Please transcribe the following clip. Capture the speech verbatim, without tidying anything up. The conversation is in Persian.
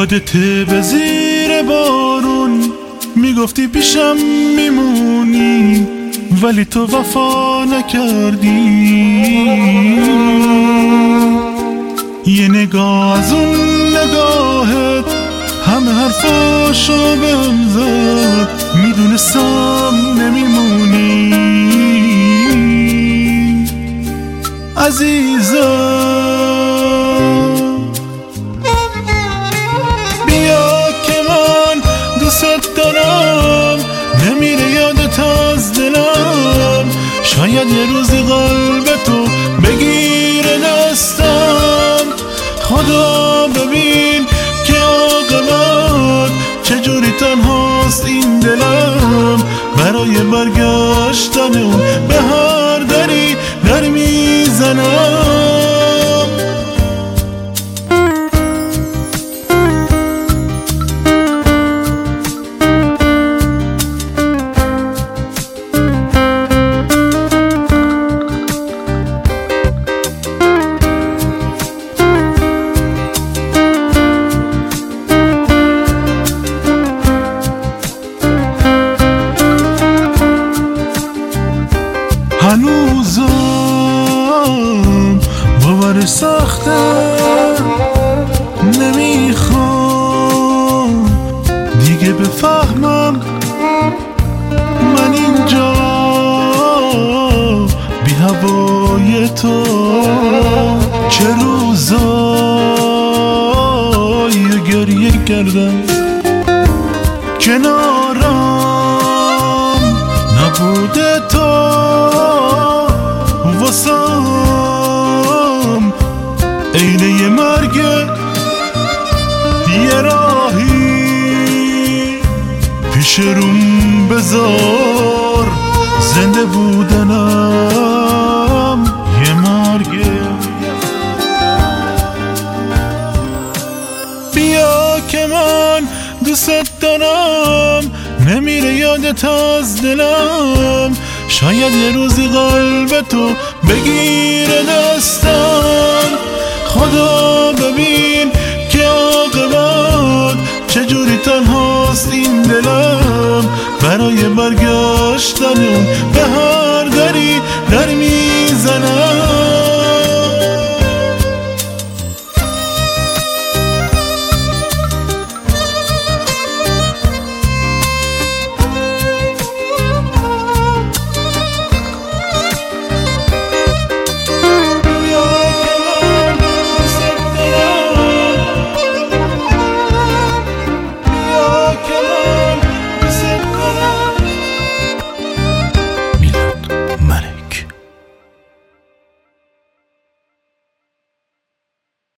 یادته به زیر بارون میگفتی پیشم میمونی، ولی تو وفا نکردی. یه نگاه از اون نگاهت همه حرفاشو بهم زد، میدونستم نمیمونی عزیزم. بیا که من دوست دارم، نمیره یادت از دلم. شاید یه روزی قلب تو بگیره دستم. خدا ببین که عاقبت چجوری تنهاست این دلم. برای برگشتن اون به هر دری در میزنم. هنوزم باورش سخته، نمیخوام دیگه بفهمم من اینجا بی هوای تو. چه روزایی گریه کردم کنارم نبوده تو واسم. عینه یه مرگه یه راهی پیش روم بذار، زنده بودنم یه مرگه. بیا که من دوست دارم، نمیره یادت از دلم. شاید یه روزی قلب تو بگیره دستم. خدا ببین که عاقبت چجوری تنهاست این دلم. برای برگشتن اون به